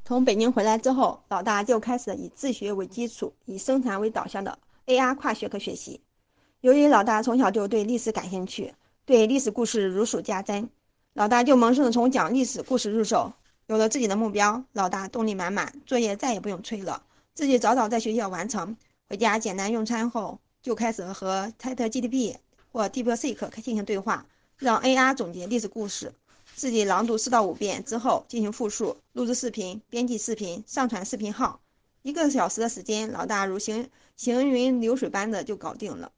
从北京回来之后，老大就开始以自学为基础，以生产为导向的 AR 跨学科学习。由于老大从小就对历史感兴趣，对历史故事如数家珍，老大就萌生了从讲历史故事入手。有了自己的目标，老大动力满满，作业再也不用催了，自己早早在学校完成，回家简单用餐后，就开始和 ChatGPT 或 DeepSeek 进行对话，让 AR 总结历史故事。自己朗读4到5遍之后进行复述，录制视频，编辑视频，上传视频号。1个小时的时间，老大如行云流水般的就搞定了。